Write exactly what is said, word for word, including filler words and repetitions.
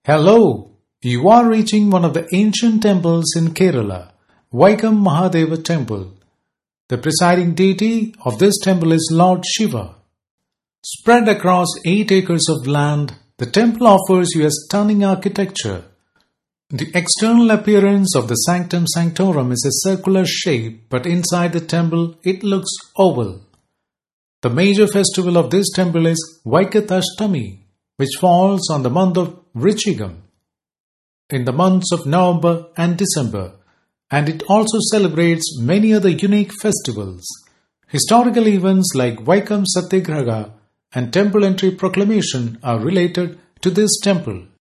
Hello! You are reaching one of the ancient temples in Kerala, Vaikam Mahadeva Temple. The presiding deity of this temple is Lord Shiva. Spread across eight acres of land, the temple offers you a stunning architecture. The external appearance of the Sanctum Sanctorum is a circular shape, but inside the temple it looks oval. The major festival of this temple is Vaikathtami, which falls on the month of Vrichigam, in the months of November and December, and it also celebrates many other unique festivals. Historical events like Vaikam Satyagraha and temple entry proclamation are related to this temple.